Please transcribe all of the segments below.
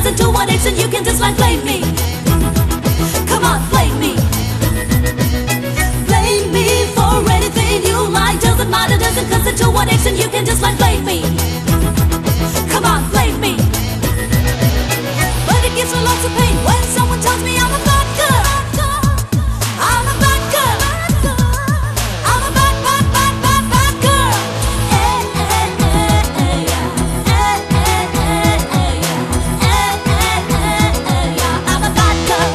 consent to what acts and you can just like blame me. Come on, blame me. Blame me for anything you like. Doesn't matter, doesn't consent to what acts and you can just like blame me. Come on, blame me. But it gives me lots of pain when someone tells me I'm a bad girl. I'm a bad girl. I'm a bad, bad, bad, bad, bad girl. I'm a bad girl.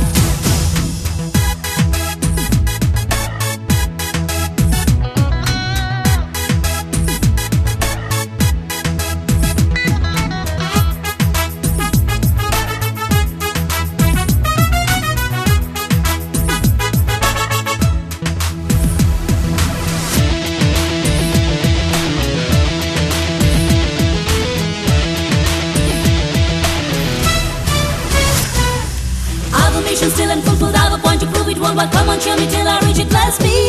Mission still unfulfilled, I have a point to prove it worldwide. Come on, show me till I reach it, bless me.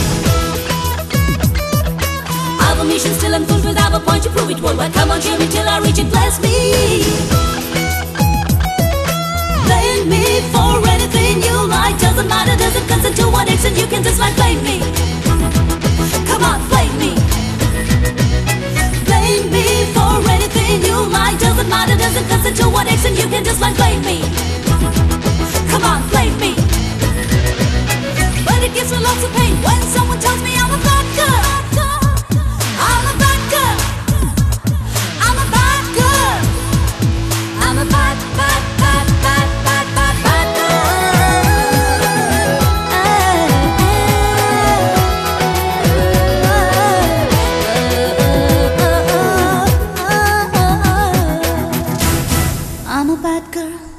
I have a mission still unfulfilled, I have a point to prove it worldwide. Come on, show me till I reach it, bless me. Blame me for anything you like. Doesn't matter, doesn't consent to what acts and you can just like blame me. Come on, blame me. Blame me for anything you like. Doesn't matter, doesn't consent to what acts and you can just like blame me. Come on, blame me. But it gives me lots of pain when someone tells me I'm a bad girl. I'm a bad girl. I'm a bad girl. I'm a bad, bad, bad, bad, bad, bad, bad girl. I'm a bad girl.